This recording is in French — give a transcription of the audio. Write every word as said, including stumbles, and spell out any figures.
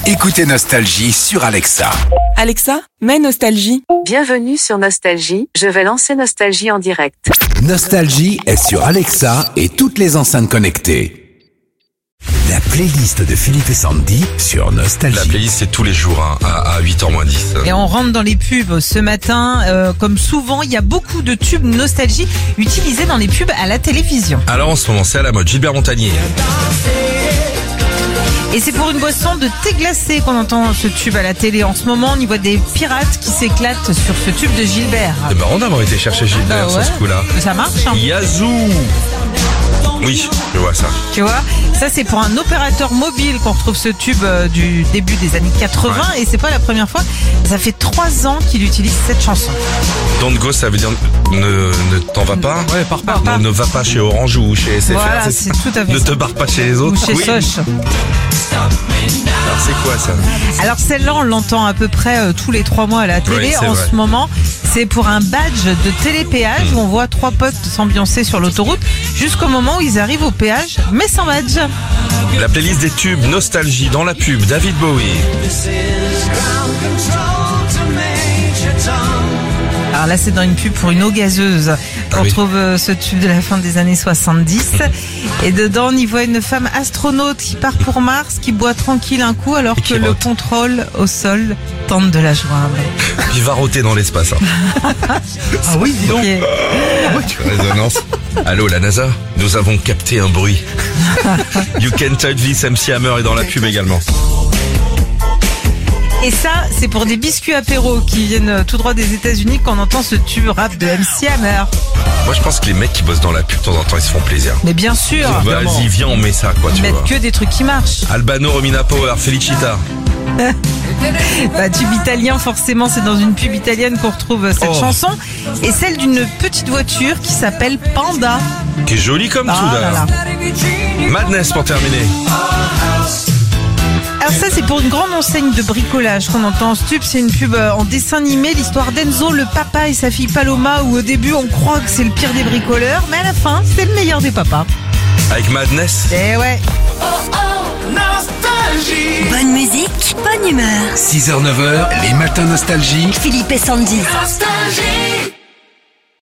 Écoutez Nostalgie sur Alexa. Alexa, mets Nostalgie. Bienvenue sur Nostalgie, je vais lancer Nostalgie en direct. Nostalgie est sur Alexa et toutes les enceintes connectées. La playlist de Philippe et Sandy sur Nostalgie. La playlist, c'est tous les jours hein, à, à huit heures moins dix. Et on rentre dans les pubs ce matin. Euh, comme souvent, il y a beaucoup de tubes nostalgie utilisés dans les pubs à la télévision. Alors en ce moment, c'est à la mode. Gilbert Montagnier. Et c'est pour une boisson de thé glacé qu'on entend ce tube à la télé. En ce moment, on y voit des pirates qui s'éclatent sur ce tube de Gilbert. C'est marrant d'avoir été chercher Gilbert Bah sur ouais. ce coup-là. Ça marche, hein. Yazoo. Oui, je vois ça. Tu vois, ça c'est pour un opérateur mobile qu'on retrouve ce tube euh, du début des années quatre-vingts. Ouais. Et c'est pas la première fois. Ça fait trois ans qu'il utilise cette chanson. Don't go, ça veut dire ne, ne t'en va pas. Ouais, pars pas. Ne, ne va pas chez Orange ou chez S F R. Voilà, c'est c'est ça. tout à fait Ne ça. te barre pas chez les autres. Ou chez Oui. Soch. Alors c'est quoi ça? Alors celle-là, on l'entend à peu près euh, tous les trois mois à la télé. Oui, c'est en vrai. ce moment, c'est pour un badge de télépéage où on voit trois potes s'ambiancer sur l'autoroute jusqu'au moment où ils arrivent au péage, mais sans badge. La playlist des tubes Nostalgie dans la pub David Bowie. Alors là, c'est dans une pub pour une eau gazeuse. Ah On oui. trouve euh, ce tube de la fin des années soixante-dix. Et dedans, on y voit une femme astronaute qui part pour Mars, qui boit tranquille un coup alors Et qui que le rote. contrôle au sol tente de la joindre. Puis va rôter dans l'espace. Hein. Ah oui, dis donc. Résonance. Allô la NASA, nous avons capté un bruit. You can touch this, M C Hammer est dans la pub également. Et ça, c'est pour des biscuits apéro qui viennent tout droit des États-Unis qu'on entend ce tube rap de M C Hammer. Moi je pense que les mecs qui bossent dans la pub de temps en temps ils se font plaisir. Mais bien sûr, Vas-y viens on met ça quoi ils tu mettent vois. que des trucs qui marchent. Albano, Romina Power, Felicita. Bah, tube italien, forcément, c'est dans une pub italienne qu'on retrouve cette Oh. chanson. Et celle d'une petite voiture qui s'appelle Panda. Qui est joli comme Ah tout là d'ailleurs. là. Madness pour terminer. Alors ça, c'est pour une grande enseigne de bricolage qu'on entend en ce tube. C'est une pub euh, en dessin animé, l'histoire d'Enzo, le papa et sa fille Paloma, où au début on croit que c'est le pire des bricoleurs, mais à la fin, c'est le meilleur des papas. Avec Madness. Eh ouais. Bonne musique, bonne humeur. six heures neuf heures, les matins Nostalgie. Philippe et Sandy. Nostalgie.